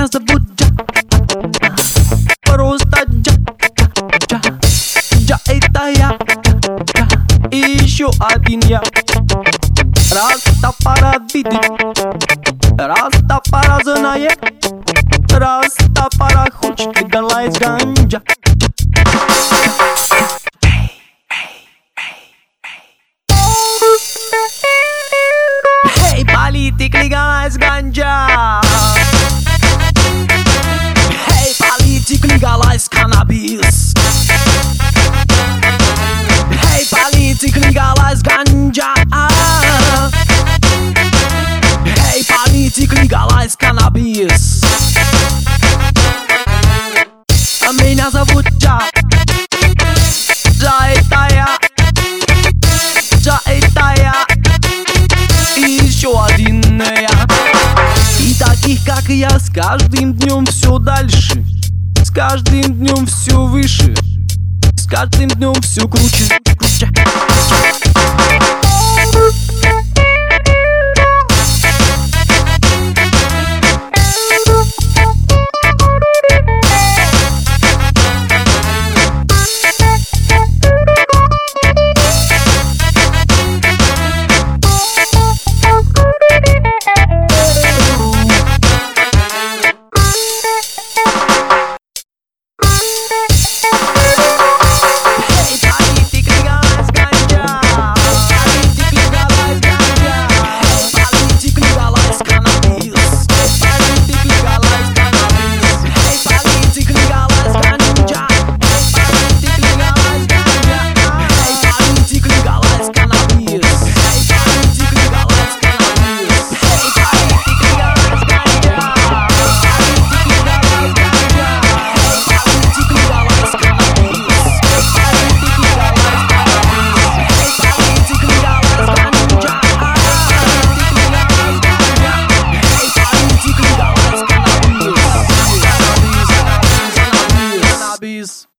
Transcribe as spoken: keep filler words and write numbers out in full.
меня зовут Джа, просто Джа, Джа, Джа это я, Джа, и еще один я. Растафари, Растафари знает, Растафари хочет легалайз ганджа. Hey, политик, легалайз ганджа. Hey, политик, легалайз каннабис. Hey, политик, легалайз ганджа. Hey, политик, легалайз каннабис. А меня зовут Джа, Джа это я, Джа это я, и еще один я. И таких как я с каждым днем все дальше, с каждым днем все выше, с каждым днем все круче.